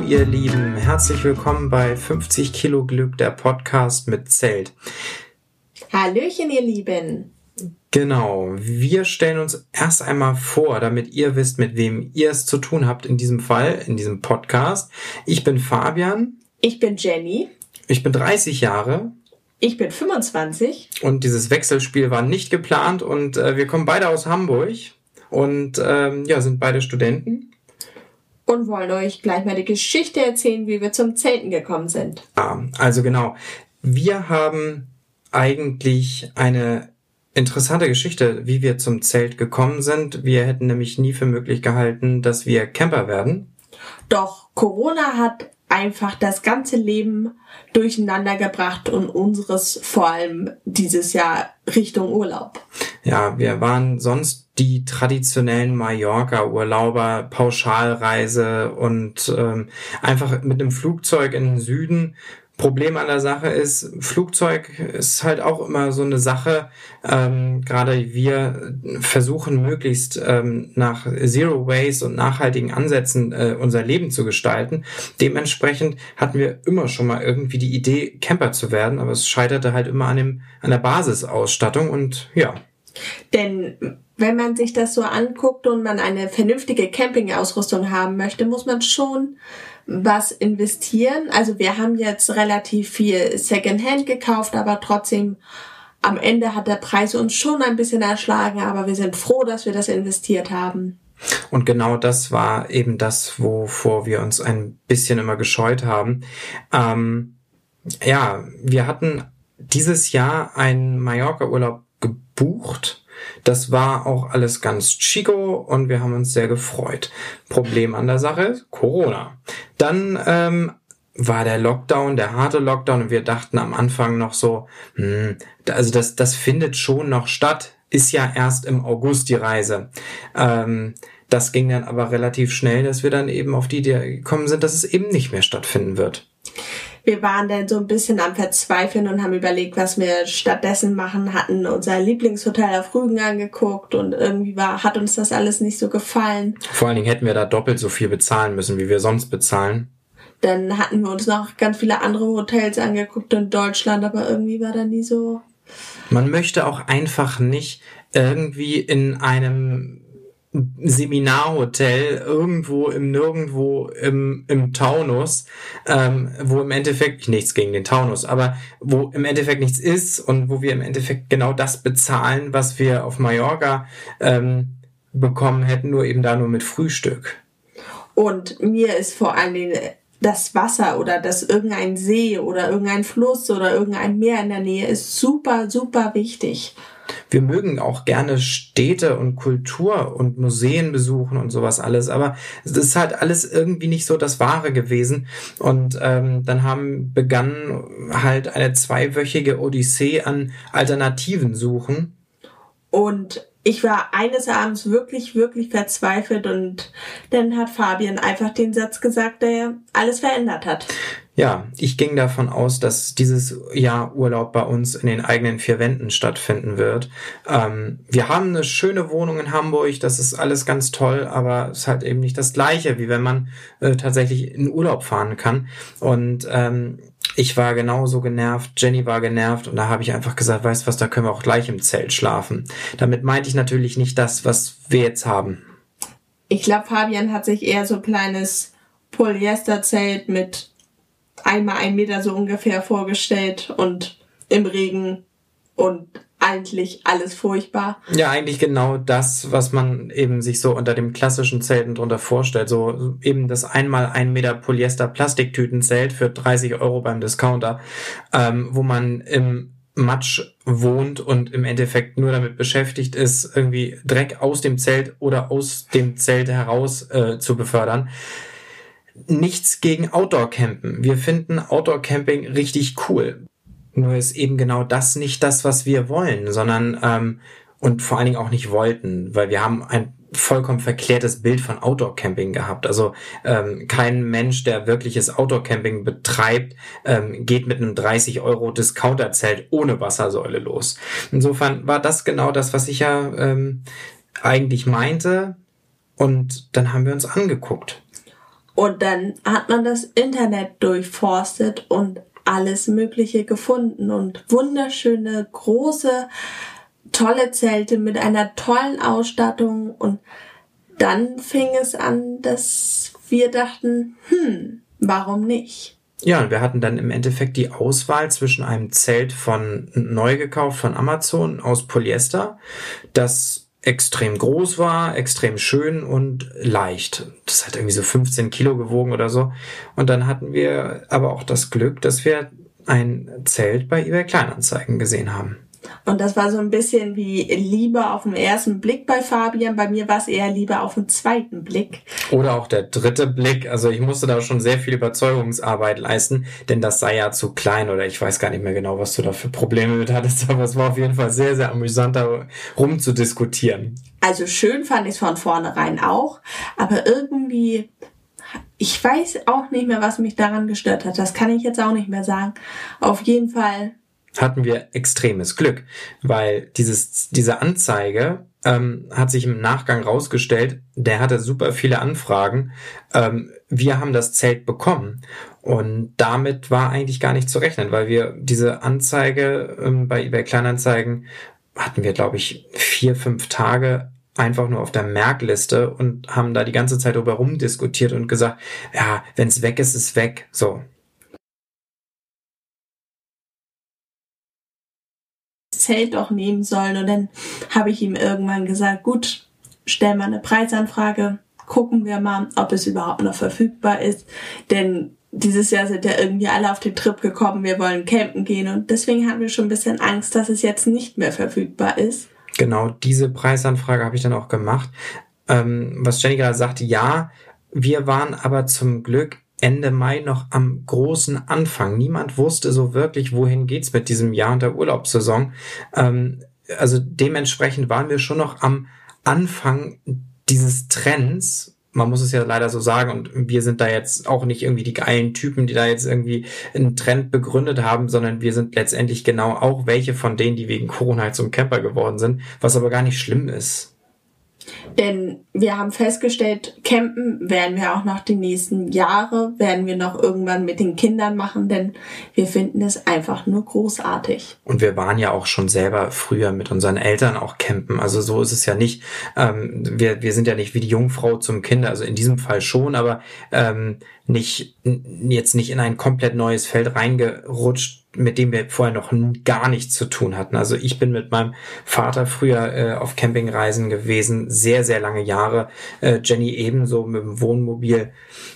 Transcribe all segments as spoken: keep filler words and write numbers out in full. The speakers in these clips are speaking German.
ihr Lieben, herzlich willkommen bei fünfzig Kilo Glück, der Podcast mit Zelt. Hallöchen, ihr Lieben. Genau, wir stellen uns erst einmal vor, damit ihr wisst, mit wem ihr es zu tun habt in diesem Fall, in diesem Podcast. Ich bin Fabian. Ich bin Jenny. Ich bin dreißig Jahre. Ich bin fünfundzwanzig. Und dieses Wechselspiel war nicht geplant und äh, wir kommen beide aus Hamburg und ähm, ja, sind beide Studenten. Und wollen euch gleich mal die Geschichte erzählen, wie wir zum Zelten gekommen sind. Ja, also genau, wir haben eigentlich eine interessante Geschichte, wie wir zum Zelt gekommen sind. Wir hätten nämlich nie für möglich gehalten, dass wir Camper werden. Doch Corona hat einfach das ganze Leben durcheinander gebracht und unseres vor allem dieses Jahr Richtung Urlaub. Ja, wir waren sonst die traditionellen Mallorca-Urlauber, Pauschalreise und ähm, einfach mit einem Flugzeug in den Süden. Problem an der Sache ist, Flugzeug ist halt auch immer so eine Sache. Ähm, gerade wir versuchen möglichst ähm, nach Zero Waste und nachhaltigen Ansätzen äh, unser Leben zu gestalten. Dementsprechend hatten wir immer schon mal irgendwie die Idee, Camper zu werden, aber es scheiterte halt immer an dem an der Basisausstattung und ja. Denn wenn man sich das so anguckt und man eine vernünftige Campingausrüstung haben möchte, muss man schon was investieren. Also wir haben jetzt relativ viel Secondhand gekauft, aber trotzdem am Ende hat der Preis uns schon ein bisschen erschlagen, aber wir sind froh, dass wir das investiert haben. Und genau das war eben das, wovor wir uns ein bisschen immer gescheut haben. Ähm, ja, wir hatten dieses Jahr einen Mallorca-Urlaub gebucht. Das war auch alles ganz chico und wir haben uns sehr gefreut. Problem an der Sache, Corona. Dann ähm, war der Lockdown, der harte Lockdown und wir dachten am Anfang noch so, hm, also das, das findet schon noch statt, ist ja erst im August die Reise. Ähm, das ging dann aber relativ schnell, dass wir dann eben auf die Idee gekommen sind, dass es eben nicht mehr stattfinden wird. Wir waren dann so ein bisschen am Verzweifeln und haben überlegt, was wir stattdessen machen, hatten unser Lieblingshotel auf Rügen angeguckt und irgendwie war, hat uns das alles nicht so gefallen. Vor allen Dingen hätten wir da doppelt so viel bezahlen müssen, wie wir sonst bezahlen. Dann hatten wir uns noch ganz viele andere Hotels angeguckt in Deutschland, aber irgendwie war da nie so... Man möchte auch einfach nicht irgendwie in einem Seminarhotel irgendwo im Nirgendwo im, im Taunus, ähm, wo im Endeffekt nichts gegen den Taunus, aber wo im Endeffekt nichts ist und wo wir im Endeffekt genau das bezahlen, was wir auf Mallorca ähm, bekommen hätten, nur eben da nur mit Frühstück. Und mir ist vor allen Dingen das Wasser oder dass irgendein See oder irgendein Fluss oder irgendein Meer in der Nähe ist super, super wichtig. Wir mögen auch gerne Städte und Kultur und Museen besuchen und sowas alles, aber es ist halt alles irgendwie nicht so das Wahre gewesen. Und ähm, dann haben begonnen halt eine zweiwöchige Odyssee an Alternativen suchen. Und ich war eines Abends wirklich, wirklich verzweifelt und dann hat Fabian einfach den Satz gesagt, der alles verändert hat. Ja, ich ging davon aus, dass dieses Jahr Urlaub bei uns in den eigenen vier Wänden stattfinden wird. Ähm, wir haben eine schöne Wohnung in Hamburg, das ist alles ganz toll, aber es ist halt eben nicht das Gleiche, wie wenn man äh, tatsächlich in Urlaub fahren kann. Und ähm, ich war genauso genervt, Jenny war genervt und da habe ich einfach gesagt, weißt du was, da können wir auch gleich im Zelt schlafen. Damit meinte ich natürlich nicht das, was wir jetzt haben. Ich glaube, Fabian hat sich eher so ein kleines Polyesterzelt mit einmal ein Meter so ungefähr vorgestellt und im Regen und eigentlich alles furchtbar. Ja, eigentlich genau das, was man eben sich so unter dem klassischen Zelten drunter vorstellt. So eben das einmal ein Meter Polyester Plastiktütenzelt für dreißig Euro beim Discounter, ähm, wo man im Matsch wohnt und im Endeffekt nur damit beschäftigt ist, irgendwie Dreck aus dem Zelt oder aus dem Zelt heraus äh, zu befördern. Nichts gegen Outdoor-Campen. Wir finden Outdoor-Camping richtig cool. Nur ist eben genau das nicht das, was wir wollen, sondern ähm, und vor allen Dingen auch nicht wollten, weil wir haben ein vollkommen verklärtes Bild von Outdoor-Camping gehabt. Also ähm, kein Mensch, der wirkliches Outdoor-Camping betreibt, ähm, geht mit einem dreißig Euro Discounter-Zelt ohne Wassersäule los. Insofern war das genau das, was ich ja ähm, eigentlich meinte. Und dann haben wir uns angeguckt. Und dann hat man das Internet durchforstet und alles Mögliche gefunden und wunderschöne, große, tolle Zelte mit einer tollen Ausstattung. Und dann fing es an, dass wir dachten, hm, warum nicht? Ja, und wir hatten dann im Endeffekt die Auswahl zwischen einem Zelt von neu gekauft von Amazon aus Polyester, das extrem groß war, extrem schön und leicht. Das hat irgendwie so fünfzehn Kilo gewogen oder so. Und dann hatten wir aber auch das Glück, dass wir ein Zelt bei eBay Kleinanzeigen gesehen haben. Und das war so ein bisschen wie Liebe auf den ersten Blick bei Fabian. Bei mir war es eher Liebe auf den zweiten Blick. Oder auch der dritte Blick. Also ich musste da schon sehr viel Überzeugungsarbeit leisten, denn das sei ja zu klein oder ich weiß gar nicht mehr genau, was du da für Probleme mit hattest, aber es war auf jeden Fall sehr, sehr amüsant, da rumzudiskutieren. Also schön fand ich es von vornherein auch, aber irgendwie, ich weiß auch nicht mehr, was mich daran gestört hat. Das kann ich jetzt auch nicht mehr sagen. Auf jeden Fall hatten wir extremes Glück, weil dieses diese Anzeige ähm, hat sich im Nachgang rausgestellt, der hatte super viele Anfragen. Ähm, wir haben das Zelt bekommen und damit war eigentlich gar nicht zu rechnen, weil wir diese Anzeige ähm, bei eBay Kleinanzeigen hatten wir, glaube ich, vier, fünf Tage einfach nur auf der Merkliste und haben da die ganze Zeit drüber rumdiskutiert und gesagt, ja, wenn es weg ist, ist weg. So. Zelt doch nehmen sollen. Und dann habe ich ihm irgendwann gesagt, gut, stell mal eine Preisanfrage, gucken wir mal, ob es überhaupt noch verfügbar ist. Denn dieses Jahr sind ja irgendwie alle auf den Trip gekommen, wir wollen campen gehen. Und deswegen hatten wir schon ein bisschen Angst, dass es jetzt nicht mehr verfügbar ist. Genau, diese Preisanfrage habe ich dann auch gemacht. Ähm, was Jenny gerade sagte, ja, wir waren aber zum Glück Ende Mai noch am großen Anfang. Niemand wusste so wirklich, wohin geht's mit diesem Jahr und der Urlaubssaison. Ähm, also dementsprechend waren wir schon noch am Anfang dieses Trends. Man muss es ja leider so sagen und wir sind da jetzt auch nicht irgendwie die geilen Typen, die da jetzt irgendwie einen Trend begründet haben, sondern wir sind letztendlich genau auch welche von denen, die wegen Corona halt zum Camper geworden sind, was aber gar nicht schlimm ist. Denn wir haben festgestellt, campen werden wir auch noch die nächsten Jahre, werden wir noch irgendwann mit den Kindern machen, denn wir finden es einfach nur großartig. Und wir waren ja auch schon selber früher mit unseren Eltern auch campen, also so ist es ja nicht. Ähm, wir, wir sind ja nicht wie die Jungfrau zum Kind, also in diesem Fall schon, aber ähm, nicht jetzt nicht in ein komplett neues Feld reingerutscht, mit dem wir vorher noch gar nichts zu tun hatten. Also ich bin mit meinem Vater früher äh, auf Campingreisen gewesen, sehr, sehr lange Jahre. Äh, Jenny ebenso mit dem Wohnmobil.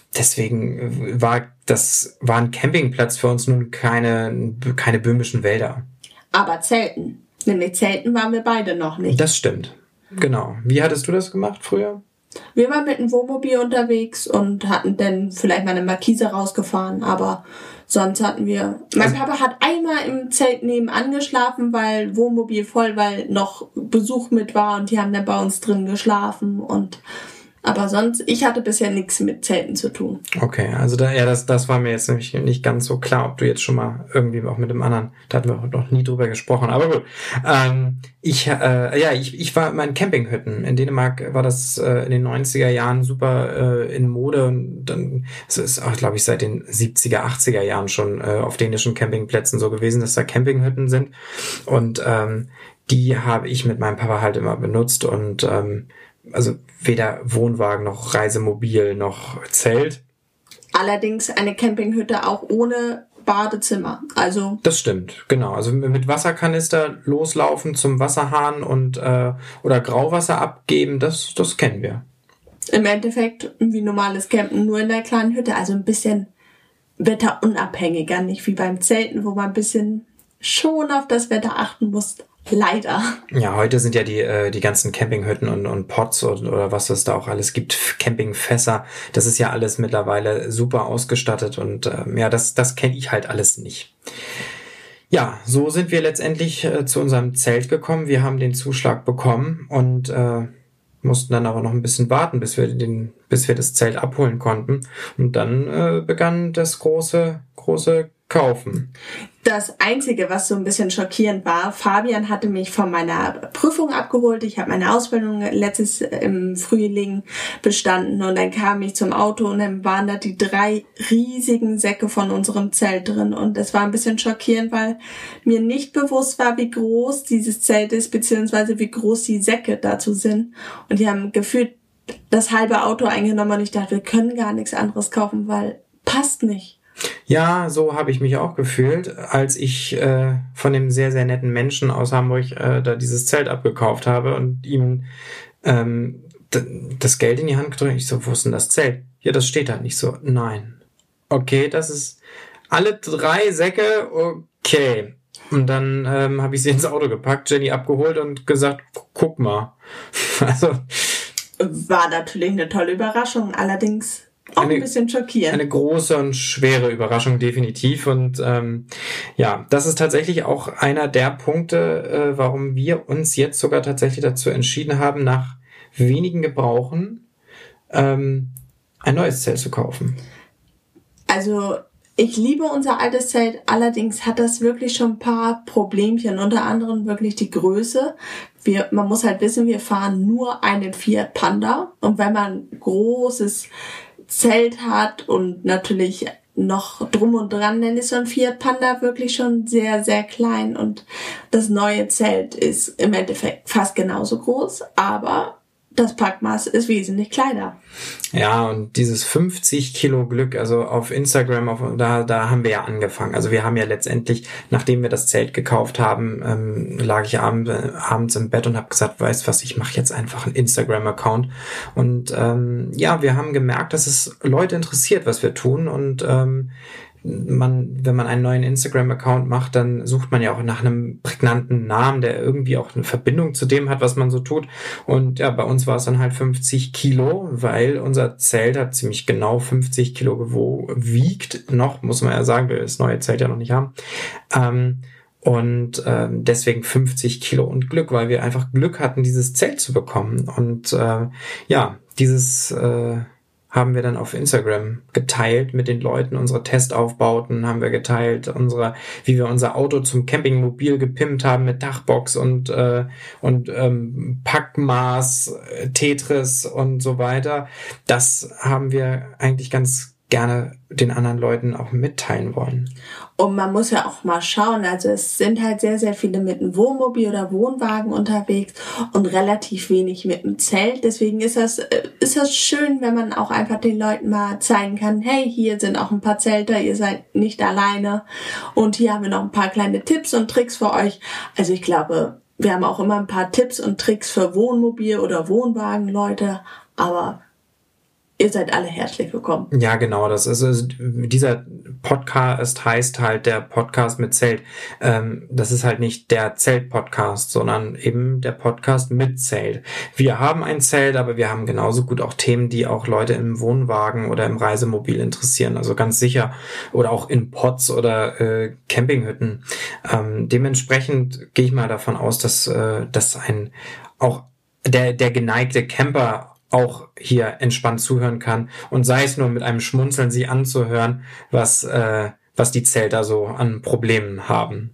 Deswegen war das war ein Campingplatz für uns nun keine, keine böhmischen Wälder. Aber Zelten. Nämlich Zelten waren wir beide noch nicht. Das stimmt. Genau. Wie hattest du das gemacht früher? Wir waren mit dem Wohnmobil unterwegs und hatten dann vielleicht mal eine Markise rausgefahren, aber sonst hatten wir... Mein Papa hat einmal im Zelt nebenan geschlafen, weil Wohnmobil voll, weil noch Besuch mit war und die haben dann bei uns drin geschlafen und... Aber sonst, ich hatte bisher nichts mit Zelten zu tun. Okay, also da, ja, das, das war mir jetzt nämlich nicht ganz so klar, ob du jetzt schon mal irgendwie auch mit dem anderen, da hatten wir noch nie drüber gesprochen, aber gut. Ähm, ich, äh, ja, ich, ich war immer in Campinghütten. In Dänemark war das äh, in den neunziger Jahren super äh, in Mode und dann, es ist auch, glaube ich, seit den siebziger, achtziger Jahren schon äh, auf dänischen Campingplätzen so gewesen, dass da Campinghütten sind und ähm, die habe ich mit meinem Papa halt immer benutzt und ähm, also weder Wohnwagen noch Reisemobil noch Zelt. Allerdings eine Campinghütte auch ohne Badezimmer. Also das stimmt, genau. Also mit Wasserkanister loslaufen zum Wasserhahn und äh, oder Grauwasser abgeben, das das kennen wir. Im Endeffekt wie normales Campen, nur in der kleinen Hütte. Also ein bisschen wetterunabhängiger, nicht wie beim Zelten, wo man ein bisschen schon auf das Wetter achten muss. Leider. Ja, heute sind ja die äh, die ganzen Campinghütten und und Pots oder, oder was es da auch alles gibt, Campingfässer. Das ist ja alles mittlerweile super ausgestattet und ähm, ja, das das kenne ich halt alles nicht. Ja, so sind wir letztendlich äh, zu unserem Zelt gekommen. Wir haben den Zuschlag bekommen und äh, mussten dann aber noch ein bisschen warten, bis wir den bis wir das Zelt abholen konnten und dann äh, begann das große große kaufen. Das Einzige, was so ein bisschen schockierend war, Fabian hatte mich von meiner Prüfung abgeholt. Ich habe meine Ausbildung letztes im Frühling bestanden und dann kam ich zum Auto und dann waren da die drei riesigen Säcke von unserem Zelt drin und das war ein bisschen schockierend, weil mir nicht bewusst war, wie groß dieses Zelt ist, beziehungsweise wie groß die Säcke dazu sind. Und die haben gefühlt das halbe Auto eingenommen und ich dachte, wir können gar nichts anderes kaufen, weil passt nicht. Ja, so habe ich mich auch gefühlt, als ich äh, von dem sehr, sehr netten Menschen aus Hamburg äh, da dieses Zelt abgekauft habe und ihm ähm, d- das Geld in die Hand gedrückt. Ich so, wo ist denn das Zelt? Ja, das steht da nicht so. Nein. Okay, das ist alle drei Säcke, okay. Und dann ähm, habe ich sie ins Auto gepackt, Jenny abgeholt und gesagt, guck mal. Also war natürlich eine tolle Überraschung, allerdings auch eine, ein bisschen schockierend. Eine große und schwere Überraschung, definitiv. Und ähm, ja, das ist tatsächlich auch einer der Punkte, äh, warum wir uns jetzt sogar tatsächlich dazu entschieden haben, nach wenigen Gebrauchen ähm, ein neues Zelt zu kaufen. Also ich liebe unser altes Zelt, allerdings hat das wirklich schon ein paar Problemchen, unter anderem wirklich die Größe. Wir, man muss halt wissen, wir fahren nur einen Fiat Panda und wenn man ein großes Zelt hat und natürlich noch drum und dran, dann ist so ein Fiat Panda wirklich schon sehr, sehr klein und das neue Zelt ist im Endeffekt fast genauso groß, aber das Packmaß ist wesentlich kleiner. Ja, und dieses fünfzig Kilo Glück, also auf Instagram, auf, da, da haben wir ja angefangen. Also wir haben ja letztendlich, nachdem wir das Zelt gekauft haben, ähm, lag ich abend, äh, abends im Bett und habe gesagt, weißt was, ich mache jetzt einfach einen Instagram-Account. Und ähm, ja, wir haben gemerkt, dass es Leute interessiert, was wir tun. Und ähm, man, wenn man einen neuen Instagram-Account macht, dann sucht man ja auch nach einem prägnanten Namen, der irgendwie auch eine Verbindung zu dem hat, was man so tut. Und ja, bei uns war es dann halt fünfzig Kilo, weil unser Zelt hat ziemlich genau fünfzig Kilo gewogen, wiegt noch, muss man ja sagen, weil wir das neue Zelt ja noch nicht haben. Ähm, und ähm, deswegen fünfzig Kilo und Glück, weil wir einfach Glück hatten, dieses Zelt zu bekommen. Und äh, ja, dieses äh, haben wir dann auf Instagram geteilt mit den Leuten. Unsere Testaufbauten haben wir geteilt, unsere, wie wir unser Auto zum Campingmobil gepimpt haben mit Dachbox und äh, und ähm, Packmaß, Tetris und so weiter. Das haben wir eigentlich ganz gerne den anderen Leuten auch mitteilen wollen. Und man muss ja auch mal schauen, also es sind halt sehr, sehr viele mit einem Wohnmobil oder Wohnwagen unterwegs und relativ wenig mit einem Zelt. Deswegen ist das, ist das schön, wenn man auch einfach den Leuten mal zeigen kann, hey, hier sind auch ein paar Zelte, ihr seid nicht alleine. Und hier haben wir noch ein paar kleine Tipps und Tricks für euch. Also ich glaube, wir haben auch immer ein paar Tipps und Tricks für Wohnmobil oder Wohnwagen, Leute, aber ihr seid alle herzlich willkommen. Ja, genau. Das ist, also dieser Podcast heißt halt der Podcast mit Zelt. Ähm, das ist halt nicht der Zelt-Podcast, sondern eben der Podcast mit Zelt. Wir haben ein Zelt, aber wir haben genauso gut auch Themen, die auch Leute im Wohnwagen oder im Reisemobil interessieren. Also ganz sicher. Oder auch in Pods oder äh, Campinghütten. Ähm, dementsprechend gehe ich mal davon aus, dass, äh, dass ein auch der, der geneigte Camper auch hier entspannt zuhören kann und sei es nur mit einem Schmunzeln sie anzuhören, was äh, was die Zelter so an Problemen haben.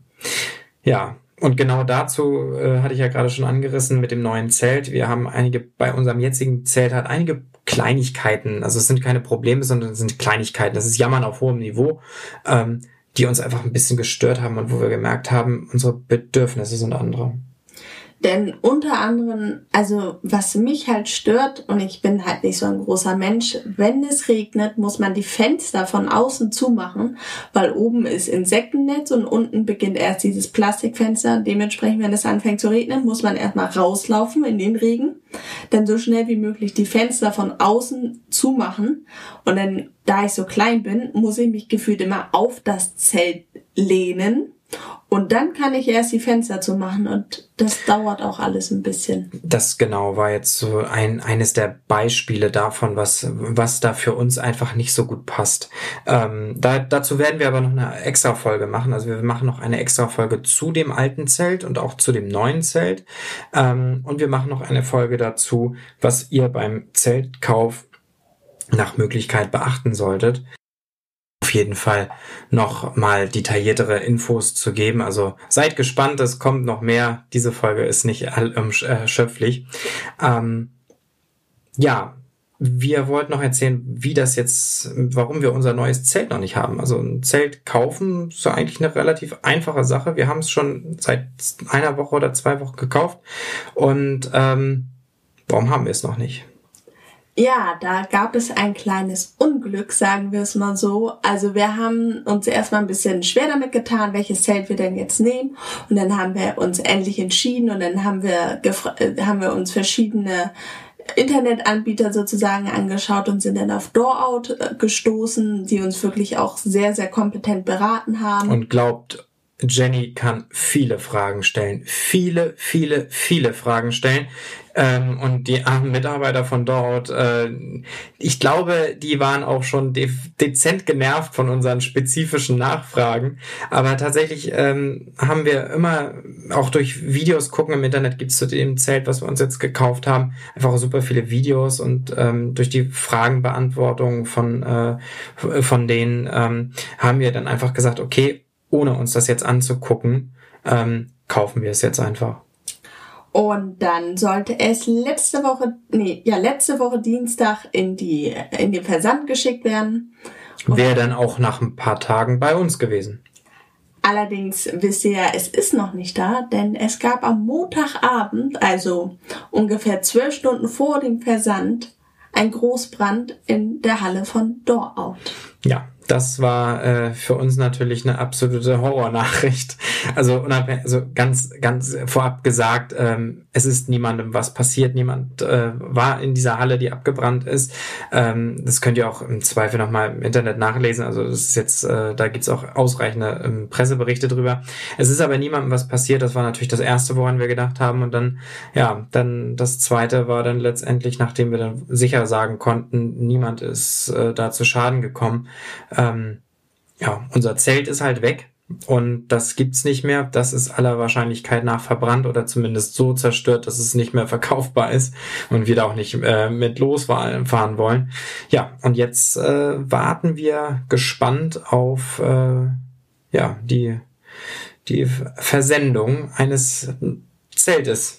Ja, und genau dazu äh, hatte ich ja gerade schon angerissen mit dem neuen Zelt. Wir haben einige, bei unserem jetzigen Zelt hat einige Kleinigkeiten, also es sind keine Probleme, sondern es sind Kleinigkeiten. Das ist Jammern auf hohem Niveau, ähm, die uns einfach ein bisschen gestört haben und wo wir gemerkt haben, unsere Bedürfnisse sind andere. Denn unter anderem, also was mich halt stört, und ich bin halt nicht so ein großer Mensch, wenn es regnet, muss man die Fenster von außen zumachen, weil oben ist Insektennetz und unten beginnt erst dieses Plastikfenster. Dementsprechend, wenn es anfängt zu regnen, muss man erstmal rauslaufen in den Regen, dann so schnell wie möglich die Fenster von außen zumachen. Und dann, da ich so klein bin, muss ich mich gefühlt immer auf das Zelt lehnen. Und dann kann ich erst die Fenster zumachen und das dauert auch alles ein bisschen. Das genau war jetzt so ein eines der Beispiele davon, was was da für uns einfach nicht so gut passt. Ähm, da, dazu werden wir aber noch eine extra Folge machen. Also wir machen noch eine extra Folge zu dem alten Zelt und auch zu dem neuen Zelt. Ähm, und wir machen noch eine Folge dazu, was ihr beim Zeltkauf nach Möglichkeit beachten solltet. auf jeden Fall noch mal detailliertere Infos zu geben. Also seid gespannt, es kommt noch mehr. Diese Folge ist nicht erschöpflich. Ähm, ja, wir wollten noch erzählen, wie das jetzt, warum wir unser neues Zelt noch nicht haben. Also ein Zelt kaufen ist ja eigentlich eine relativ einfache Sache. Wir haben es schon seit einer Woche oder zwei Wochen gekauft. Und ähm, warum haben wir es noch nicht? Ja, da gab es ein kleines Unglück, sagen wir es mal so. Also wir haben uns erstmal ein bisschen schwer damit getan, welches Zelt wir denn jetzt nehmen. Und dann haben wir uns endlich entschieden und dann haben wir gefra- haben wir uns verschiedene Internetanbieter sozusagen angeschaut und sind dann auf Doorout gestoßen, die uns wirklich auch sehr, sehr kompetent beraten haben. Und glaubt, Jenny kann viele Fragen stellen. Viele, viele, viele Fragen stellen. Ähm, und die armen Mitarbeiter von dort, äh, ich glaube, die waren auch schon de- dezent genervt von unseren spezifischen Nachfragen. Aber tatsächlich ähm, haben wir immer, auch durch Videos gucken im Internet, gibt's zu dem Zelt, was wir uns jetzt gekauft haben, einfach super viele Videos. Und ähm, durch die Fragenbeantwortung von, äh, von denen ähm, haben wir dann einfach gesagt, okay, ohne uns das jetzt anzugucken, ähm, kaufen wir es jetzt einfach. Und dann sollte es letzte Woche, nee, ja, letzte Woche Dienstag in die, in den Versand geschickt werden. Wäre dann auch nach ein paar Tagen bei uns gewesen. Allerdings wisst ihr ja, es ist noch nicht da, denn es gab am Montagabend, also ungefähr zwölf Stunden vor dem Versand, ein Großbrand in der Halle von Doorout. Ja, das war äh, für uns natürlich eine absolute Horrornachricht. Also unabhängig, also ganz, ganz vorab gesagt, ähm, es ist niemandem was passiert. Niemand äh, war in dieser Halle, die abgebrannt ist. Ähm, das könnt ihr auch im Zweifel nochmal im Internet nachlesen. Also das ist jetzt, äh, da gibt's auch ausreichende ähm, Presseberichte drüber. Es ist aber niemandem was passiert. Das war natürlich das Erste, woran wir gedacht haben. Und dann, ja, dann das Zweite war dann letztendlich, nachdem wir dann sicher sagen konnten, niemand ist äh, da zu Schaden gekommen. Ähm, ja, unser Zelt ist halt weg und das gibt's nicht mehr. Das ist aller Wahrscheinlichkeit nach verbrannt oder zumindest so zerstört, dass es nicht mehr verkaufbar ist und wir da auch nicht äh, mit losfahren wollen. Ja, und jetzt äh, warten wir gespannt auf äh, ja die die Versendung eines Zeltes.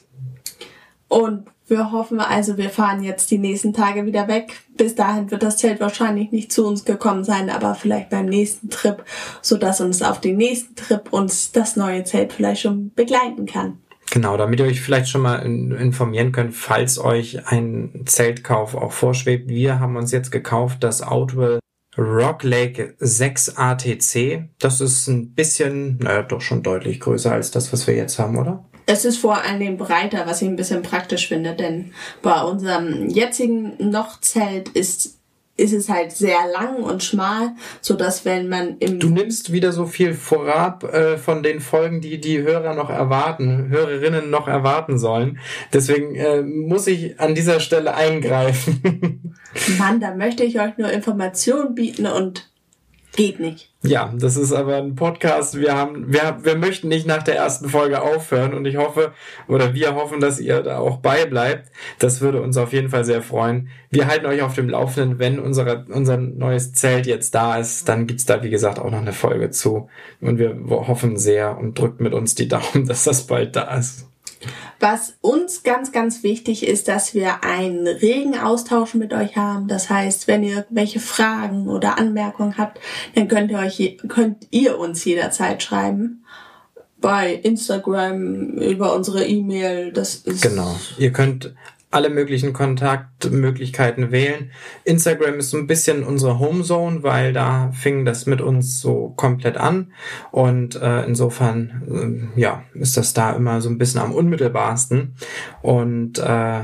Und wir hoffen also, wir fahren jetzt die nächsten Tage wieder weg. Bis dahin wird das Zelt wahrscheinlich nicht zu uns gekommen sein, aber vielleicht beim nächsten Trip, sodass uns auf den nächsten Trip uns das neue Zelt vielleicht schon begleiten kann. Genau, damit ihr euch vielleicht schon mal informieren könnt, falls euch ein Zeltkauf auch vorschwebt. Wir haben uns jetzt gekauft das Outwell Rock Lake sechs A T C. Das ist ein bisschen, naja, doch schon deutlich größer als das, was wir jetzt haben, oder? Es ist vor allen Dingen breiter, was ich ein bisschen praktisch finde, denn bei unserem jetzigen Noch-Zelt ist, ist es halt sehr lang und schmal, so dass wenn man im... Du nimmst wieder so viel vorab äh, von den Folgen, die die Hörer noch erwarten, Hörerinnen noch erwarten sollen. Deswegen äh, muss ich an dieser Stelle eingreifen. Mann, da möchte ich euch nur Informationen bieten und geht nicht. Ja, das ist aber ein Podcast. Wir haben, wir, wir möchten nicht nach der ersten Folge aufhören und ich hoffe, oder wir hoffen, dass ihr da auch beibleibt. Das würde uns auf jeden Fall sehr freuen. Wir halten euch auf dem Laufenden, wenn unsere, unser neues Zelt jetzt da ist, dann gibt's da, wie gesagt, auch noch eine Folge zu. Und wir hoffen sehr und drückt mit uns die Daumen, dass das bald da ist. Was uns ganz, ganz wichtig ist, dass wir einen regen Austausch mit euch haben. Das heißt, wenn ihr welche Fragen oder Anmerkungen habt, dann könnt ihr euch, könnt ihr uns jederzeit schreiben. Bei Instagram, über unsere E-Mail. Das ist genau. Ihr könnt alle möglichen Kontaktmöglichkeiten wählen. Instagram ist so ein bisschen unsere Homezone, weil da fing das mit uns so komplett an und äh, insofern äh, ja ist das da immer so ein bisschen am unmittelbarsten und äh,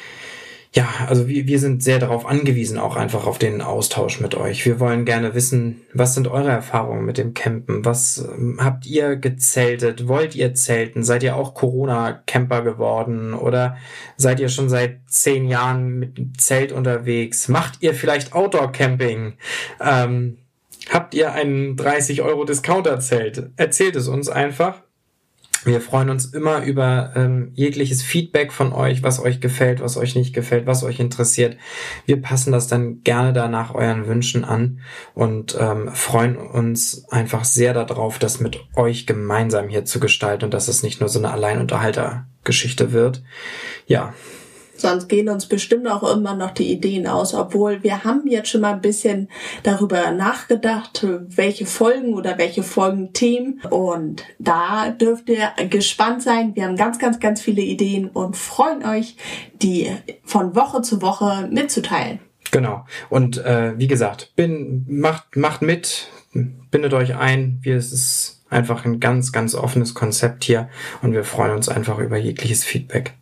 ja, also wir, wir sind sehr darauf angewiesen, auch einfach auf den Austausch mit euch. Wir wollen gerne wissen, was sind eure Erfahrungen mit dem Campen? Was ähm, habt ihr gezeltet? Wollt ihr zelten? Seid ihr auch Corona-Camper geworden? Oder seid ihr schon seit zehn Jahren mit dem Zelt unterwegs? Macht ihr vielleicht Outdoor-Camping? Ähm, habt ihr ein dreißig Euro Discounter-Zelt? Erzählt es uns einfach. Wir freuen uns immer über ähm, jegliches Feedback von euch, was euch gefällt, was euch nicht gefällt, was euch interessiert. Wir passen das dann gerne danach euren Wünschen an und ähm, freuen uns einfach sehr darauf, das mit euch gemeinsam hier zu gestalten und dass es nicht nur so eine Alleinunterhaltergeschichte wird. Ja. Sonst gehen uns bestimmt auch immer noch die Ideen aus, obwohl wir haben jetzt schon mal ein bisschen darüber nachgedacht, welche Folgen oder welche Folgenthemen. Und da dürft ihr gespannt sein. Wir haben ganz, ganz, ganz viele Ideen und freuen euch, die von Woche zu Woche mitzuteilen. Genau. Und äh, wie gesagt, bin, macht, macht mit, bindet euch ein. Wir, es ist einfach ein ganz, ganz offenes Konzept hier und wir freuen uns einfach über jegliches Feedback.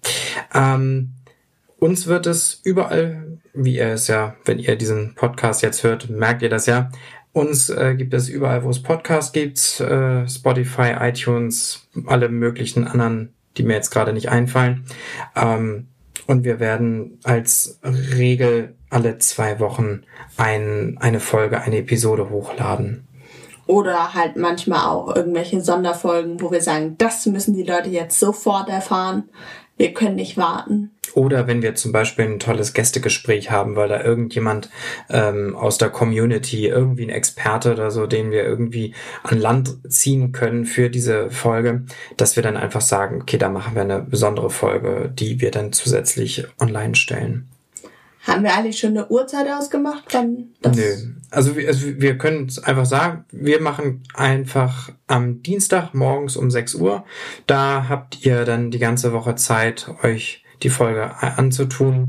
Ähm, Uns wird es überall, wie ihr es ja, wenn ihr diesen Podcast jetzt hört, merkt ihr das ja. Uns äh, gibt es überall, wo es Podcasts gibt, äh, Spotify, iTunes, alle möglichen anderen, die mir jetzt gerade nicht einfallen. Ähm, und wir werden als Regel alle zwei Wochen ein, eine Folge, eine Episode hochladen. Oder halt manchmal auch irgendwelche Sonderfolgen, wo wir sagen, das müssen die Leute jetzt sofort erfahren. Wir können nicht warten. Oder wenn wir zum Beispiel ein tolles Gästegespräch haben, weil da irgendjemand ähm, aus der Community, irgendwie ein Experte oder so, den wir irgendwie an Land ziehen können für diese Folge, dass wir dann einfach sagen, okay, da machen wir eine besondere Folge, die wir dann zusätzlich online stellen. Haben wir eigentlich schon eine Uhrzeit ausgemacht? Wann das? Nö. Also wir, also wir können es einfach sagen, wir machen einfach am Dienstag morgens um sechs Uhr. Da habt ihr dann die ganze Woche Zeit, euch die Folge anzutun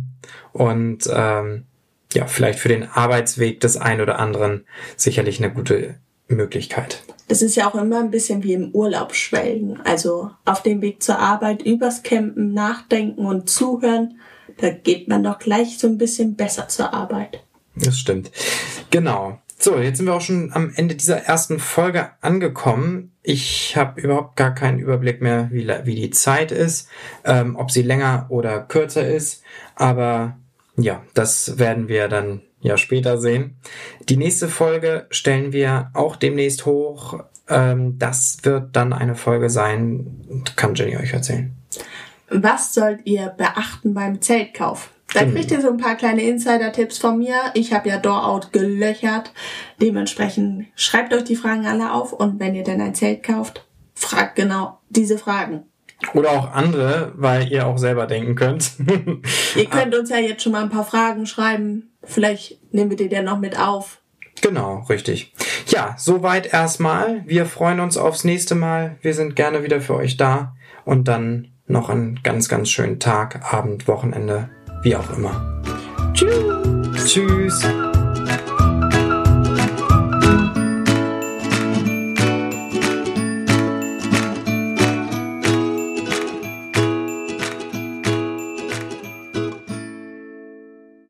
und ähm, ja, vielleicht für den Arbeitsweg des einen oder anderen sicherlich eine gute Möglichkeit. Das ist ja auch immer ein bisschen wie im Urlaub schwelgen. Also auf dem Weg zur Arbeit übers Campen nachdenken und zuhören. Da geht man doch gleich so ein bisschen besser zur Arbeit. Das stimmt. Genau. So, jetzt sind wir auch schon am Ende dieser ersten Folge angekommen. Ich habe überhaupt gar keinen Überblick mehr, wie, wie die Zeit ist, ähm, ob sie länger oder kürzer ist. Aber ja, das werden wir dann ja später sehen. Die nächste Folge stellen wir auch demnächst hoch. Ähm, das wird dann eine Folge sein, kann Jenny euch erzählen. Was sollt ihr beachten beim Zeltkauf? Da kriegt ihr so ein paar kleine Insider-Tipps von mir. Ich habe ja Door-Out gelöchert. Dementsprechend schreibt euch die Fragen alle auf. Und wenn ihr denn ein Zelt kauft, fragt genau diese Fragen. Oder auch andere, weil ihr auch selber denken könnt. Ihr könnt uns ja jetzt schon mal ein paar Fragen schreiben. Vielleicht nehmen wir die dann noch mit auf. Genau, richtig. Ja, soweit erstmal. Wir freuen uns aufs nächste Mal. Wir sind gerne wieder für euch da. Und dann noch einen ganz, ganz schönen Tag, Abend, Wochenende, wie auch immer. Tschüss. Tschüss.